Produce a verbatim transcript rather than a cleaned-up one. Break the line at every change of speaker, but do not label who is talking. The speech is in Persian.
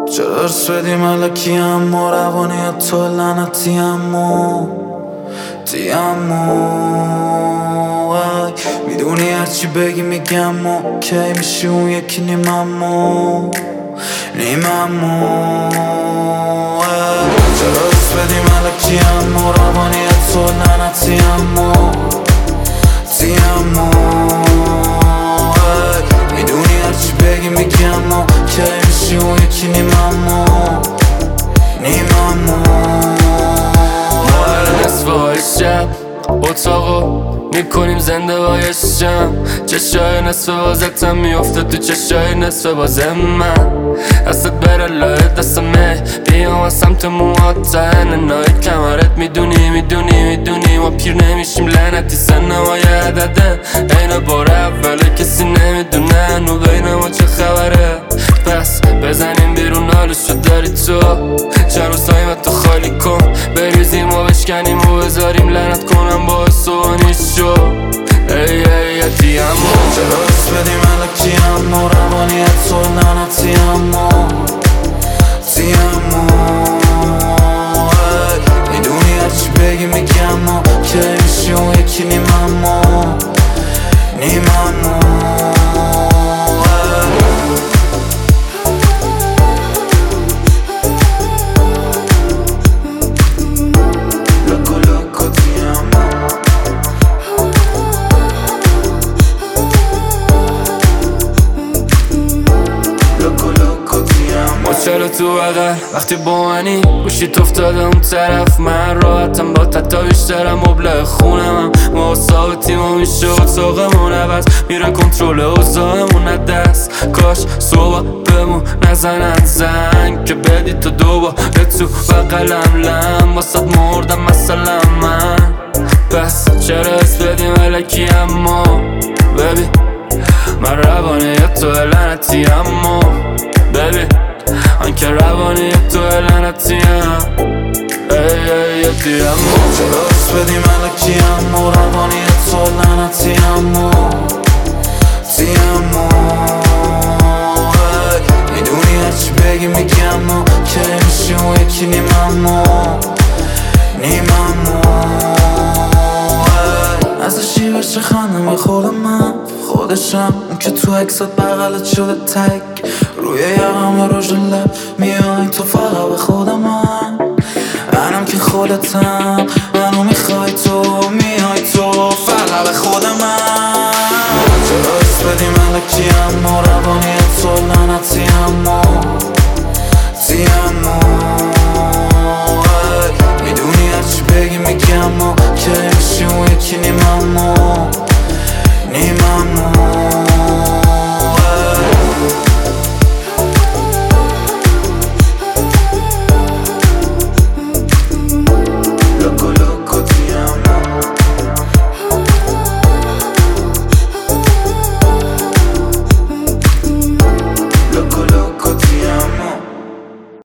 چرا ارس بدی ملکی اما روانی تو لعنتی امو تی امو میدونی هرچی بگی میگم و کی میشی اون یکی نیم امو نیم امو چرا ارس بدی ملکی اما روانی تو لعنتی امو تی امو میدونی هرچی بگی میگم و کی میشی اون یکی نیم امو نیم امو
نصف های شب اتاقو میکنیم زنده بایشم چشای نصف بازتم میفته تو چشای نصف بازم من دستت بره لای دستمه بیام از سمت موهات تا هننای کمرت میدونی میدونی میدونی ما پیر نمیشیم لعنتی سنمای عدده این بار اوله کسی نمیدونه نو بین ما چه خبره پس بزنیم بیرون حالشو داری تو چند روزهای من تو خالی کن بریزیم و بشکنیم و بذاریم لعنت کنم با سوانی شو ای ای یتی امو
چرا ارس بدی ملکی امو روانی تو لعنتی امو تی امو میدونی هرچی بگی میگم و کی میشی اون یکی نیم امو نیم امو
چرا تو بغل وقتی با منی گوشیت افتاده اون طرف من راحتم با تا بیشترم مبلغ خونم ما ثابتیم و میشه اتاقمون عوض میره کنترل اوضاعمون دست کاش صبح بمون نزنن زنگ که بدی تو دوباره تو بغلم لم واسد مردم مثلا من بس چرا اس بدی ملکی اما ببی من روانه تو لعنتی اما ببی من که روانی تو لعنتیم ای ای یتی امو
چرا ارس بدی ملکی امو روانی تو لعنتی امو تی امو میدونی هرچی بگی میگم و کی میشی اون یکی نیم امو نیم امو ازشی بشه خندم یه خود من خودشم اون که تو عکسات بغلت شده تک روی یقم روش لب میای تو فقط به خود من منم که خودتم منو میخوای تو میای تو فقط به خود من چرا ارس بدی ملکی امو روانی تو لعنتی امو